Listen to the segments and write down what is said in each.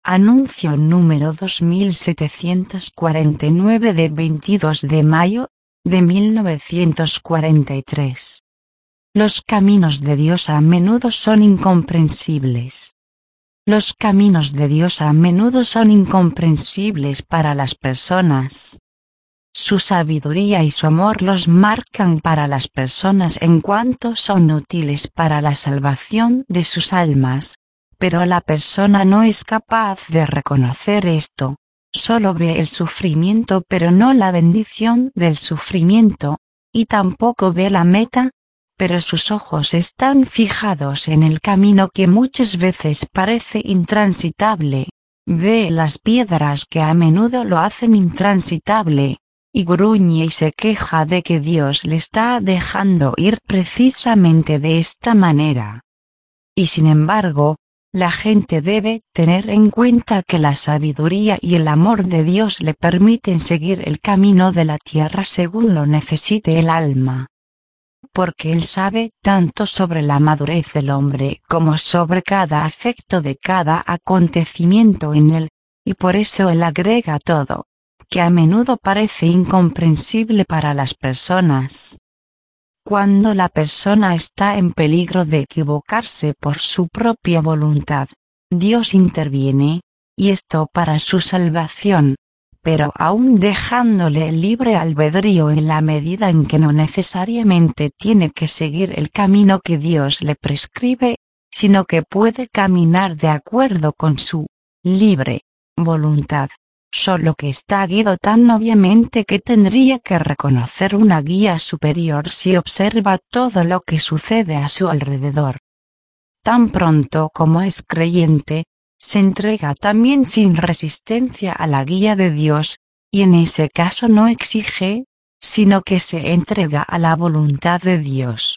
Anuncio número 2749 de 22 de mayo, de 1943. Los caminos de Dios a menudo son incomprensibles. Los caminos de Dios a menudo son incomprensibles para las personas. Su sabiduría y su amor los marcan para las personas en cuanto son útiles para la salvación de sus almas, pero la persona no es capaz de reconocer esto, solo ve el sufrimiento pero no la bendición del sufrimiento, y tampoco ve la meta, pero sus ojos están fijados en el camino que muchas veces parece intransitable, ve las piedras que a menudo lo hacen intransitable, y gruñe y se queja de que Dios le está dejando ir precisamente de esta manera. Y sin embargo, la gente debe tener en cuenta que la sabiduría y el amor de Dios le permiten seguir el camino de la tierra según lo necesite el alma. Porque Él sabe tanto sobre la madurez del hombre como sobre cada afecto de cada acontecimiento en él, y por eso Él agrega todo, que a menudo parece incomprensible para las personas. Cuando la persona está en peligro de equivocarse por su propia voluntad, Dios interviene, y esto para su salvación, pero aún dejándole libre albedrío en la medida en que no necesariamente tiene que seguir el camino que Dios le prescribe, sino que puede caminar de acuerdo con su libre voluntad. Solo que está guiado tan obviamente que tendría que reconocer una guía superior si observa todo lo que sucede a su alrededor. Tan pronto como es creyente, se entrega también sin resistencia a la guía de Dios, y en ese caso no exige, sino que se entrega a la voluntad de Dios.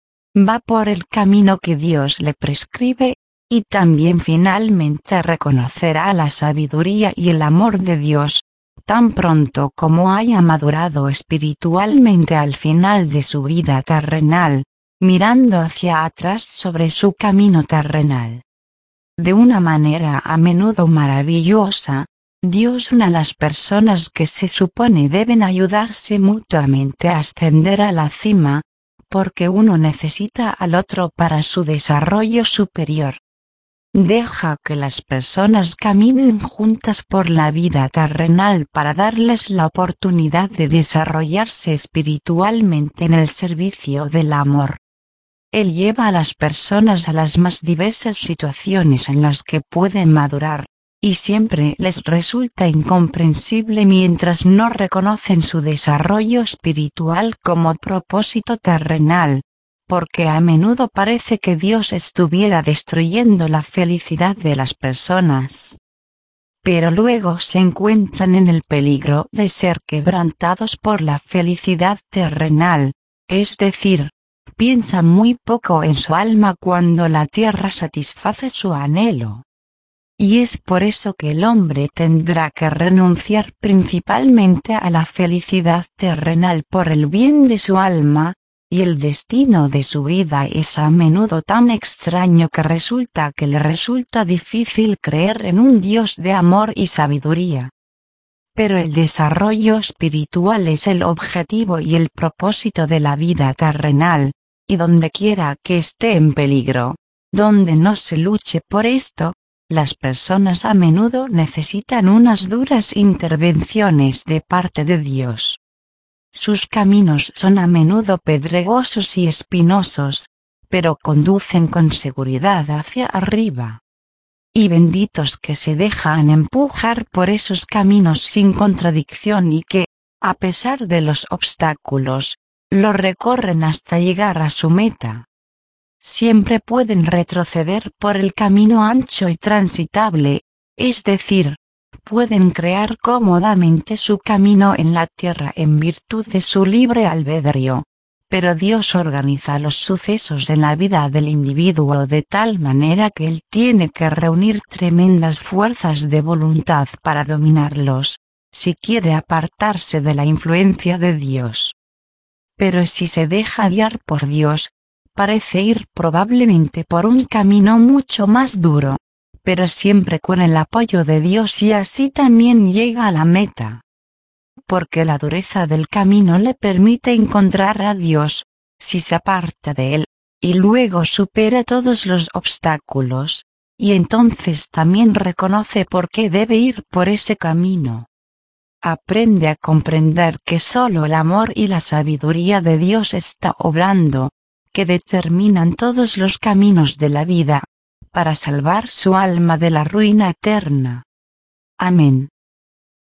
Va por el camino que Dios le prescribe, y también finalmente reconocerá la sabiduría y el amor de Dios, tan pronto como haya madurado espiritualmente al final de su vida terrenal, mirando hacia atrás sobre su camino terrenal. De una manera a menudo maravillosa, Dios une a las personas que se supone deben ayudarse mutuamente a ascender a la cima, porque uno necesita al otro para su desarrollo superior. Deja que las personas caminen juntas por la vida terrenal para darles la oportunidad de desarrollarse espiritualmente en el servicio del amor. Él lleva a las personas a las más diversas situaciones en las que pueden madurar, y siempre les resulta incomprensible mientras no reconocen su desarrollo espiritual como propósito terrenal, porque a menudo parece que Dios estuviera destruyendo la felicidad de las personas. Pero luego se encuentran en el peligro de ser quebrantados por la felicidad terrenal, es decir, piensan muy poco en su alma cuando la tierra satisface su anhelo. Y es por eso que el hombre tendrá que renunciar principalmente a la felicidad terrenal por el bien de su alma, y el destino de su vida es a menudo tan extraño que le resulta difícil creer en un Dios de amor y sabiduría. Pero el desarrollo espiritual es el objetivo y el propósito de la vida terrenal, y donde quiera que esté en peligro, donde no se luche por esto, las personas a menudo necesitan unas duras intervenciones de parte de Dios. Sus caminos son a menudo pedregosos y espinosos, pero conducen con seguridad hacia arriba. Y benditos que se dejan empujar por esos caminos sin contradicción y que, a pesar de los obstáculos, lo recorren hasta llegar a su meta. Siempre pueden retroceder por el camino ancho y transitable, es decir, pueden crear cómodamente su camino en la tierra en virtud de su libre albedrío, pero Dios organiza los sucesos en la vida del individuo de tal manera que él tiene que reunir tremendas fuerzas de voluntad para dominarlos, si quiere apartarse de la influencia de Dios. Pero si se deja guiar por Dios, parece ir probablemente por un camino mucho más duro, pero siempre con el apoyo de Dios, y así también llega a la meta. Porque la dureza del camino le permite encontrar a Dios, si se aparta de él, y luego supera todos los obstáculos, y entonces también reconoce por qué debe ir por ese camino. Aprende a comprender que solo el amor y la sabiduría de Dios está obrando, que determinan todos los caminos de la vida, para salvar su alma de la ruina eterna. Amén.